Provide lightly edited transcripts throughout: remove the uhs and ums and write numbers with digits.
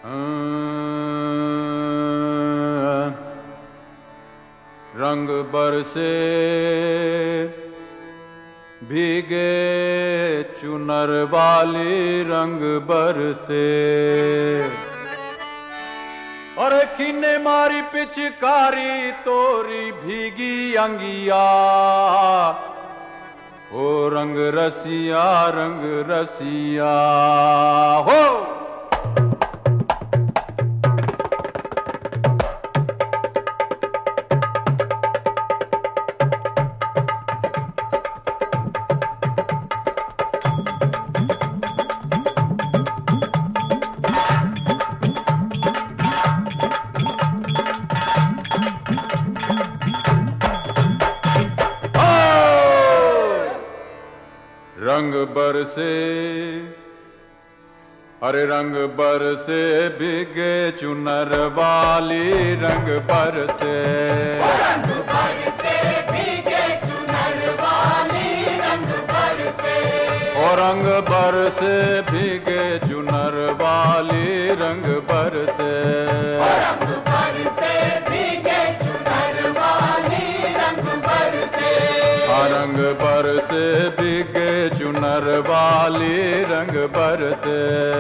रंग बरसे भीगे चुनर वाली रंग बरसे। अरे किन्ने मारी पिचकारी तोरी भीगी अंगिया, ओ रंग रसिया हो। रंग बरसे, अरे रंग बरसे भीगे चुनर वाली रंग बरसे। रंग बरसे भीगे चुनर वाली रंग बरसे। ओ रंग बरसे भीगे चुनर वाली रंग बरसे। रंग बरसे भीगे चुनर वाली रंग बरसे। रंग बरसे भीगे चुनर वाली रंग बरसे।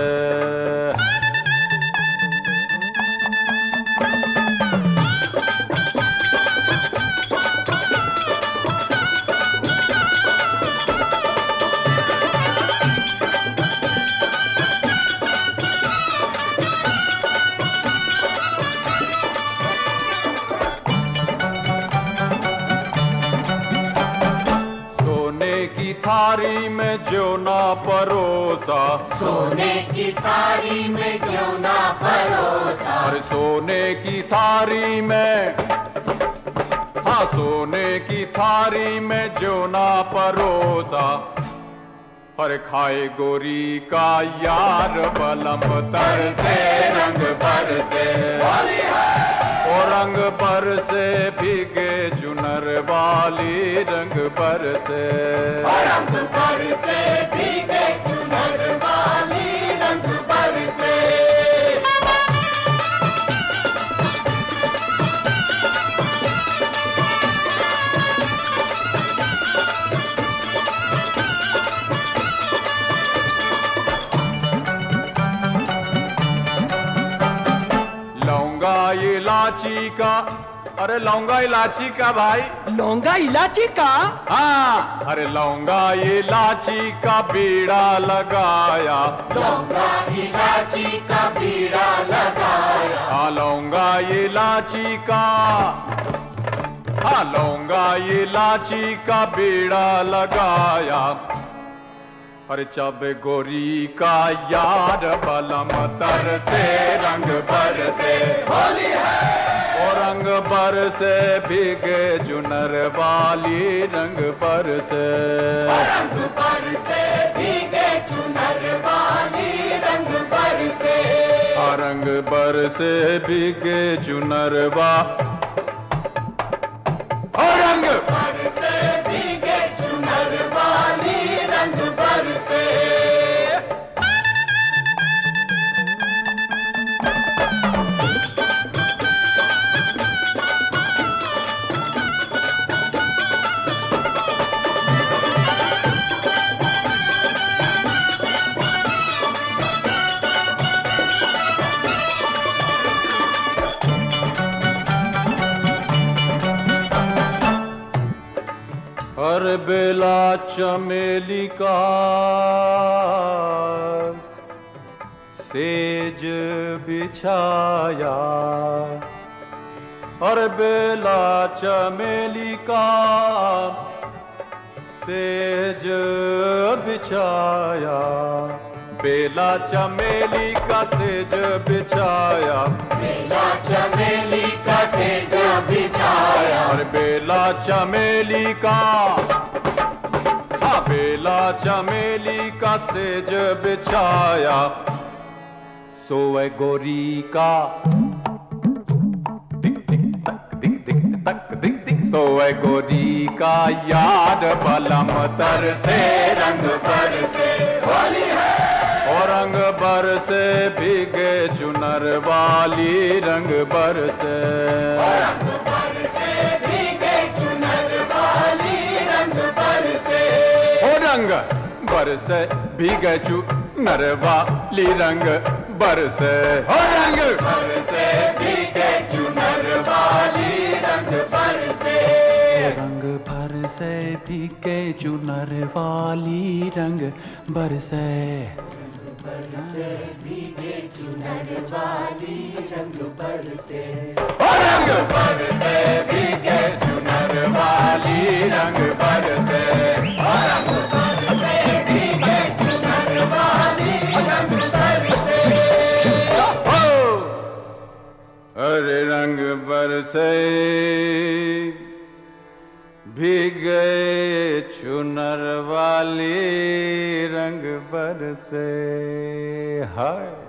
की थारी में जो ना परोसा, सोने की थारी में जो ना परोसा। अरे सोने की थारी में, हाँ सोने की थारी में जो ना परोसा। हर खाए गोरी का यार बलम तर से रंग बरसे। ओ रंग बरसे भीगे चुनर वाली रंग बरसे। रंग बरसे भीगे चुनर वाली रंग बरसे। लौंगा इलाची का, अरे लौंगा इलाची का भाई, लौंगा इलाची का, हाँ अरे लौंगा इलाची का बीड़ा लगाया। लौंगा इलाची का बीड़ा लगाया। हाँ लौंगा इलाची का, हाँ लौंगा इलाची का बीड़ा लगाया। अरे चब गोरी का यार बलम तर से रंग बरसे। होली है ओ रंग बरसे भीगे चुनर वाली रंग बरसे। रंग बरसे भीगे चुनर वाली रंग बरसे। रंग बरसे भीगे चुनर वा, रंग बरसे भीगे चुनर वाली रंग बरसे। हर बेला चमेली का सेज बिछाया। हर बेला चमेली का सेज बिछाया। बेला चमेली का सेज बिछाया। बेला चमेली का सेज बिछाया। और बेला चमेली का, हाँ बेला चमेली का सेज बिछाया। सोए गोरी का दिक दिक तक दिक दिक तक दिक दिक। सोए गोरी का याद बलम तर से रंग बरसे। होली है और रंग बरसे भीगे चुनर वाली रंग बरसे रंग बरसे भीगे चुनर वाली रंग बरसे ओ रंग बरसे भीगे चुनर वाली रंग बरसे ओ रंग बरसे भीगे चुनर वाली रंग बरसे रंग बरसे भीगे चुनर वाली रंग बरसे बरसे भीगे चुनर वाली रंग बरसे ओ रंग बरसे भीगे चुनर वाली रंग बरसे रंग बरसे भीगे चुनर वाली रंग बरसे अरे रंग बरसे भीगे चुनर वाली रंग बरसे हाय।